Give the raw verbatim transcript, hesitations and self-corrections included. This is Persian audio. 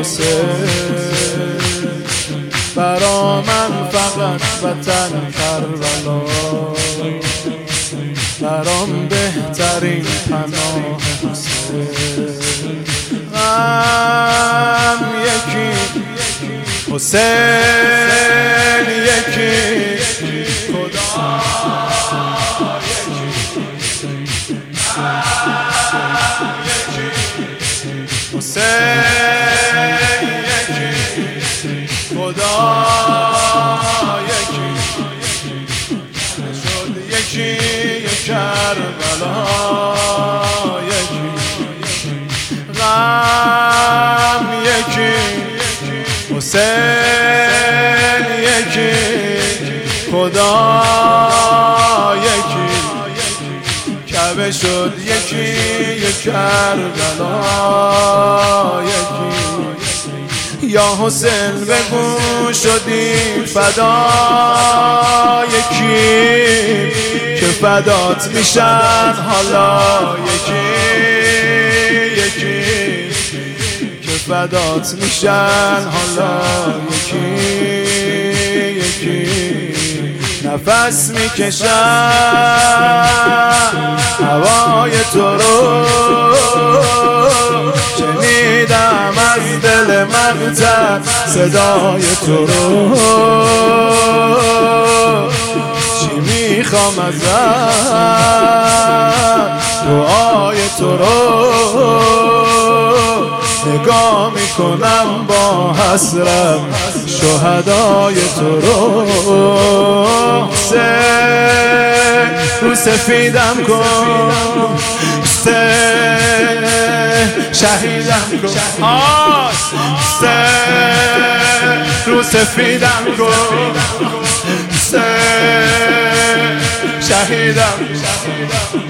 حسین، برا من فقط وطن کربلا، برام بهترین پناه حسین. غم یکی، حسین یکی، خدا یکی، حسین یکی، خدا یکی، شد یکی یک کربلا یکی. غم یکی، حسین یکی، خدا یکی، کعبه شد یکی یک کربلا یکی. یا حسین بگو شدی فدا یکی، که فدات میشن حالا یکی یکی، که فدات میشن حالا یکی یکی. نفس میکشن هوای تو رو، شنیدم از دل مقتل صدای تو رو. چی میخوام ازت، دعای تو رو نگاه میکنم با حسرت، شهدای تو رو. حسین رو سفیدم کن، حسین شهیدم کن، حسین رو سفیدم کن، حسین شهیدم.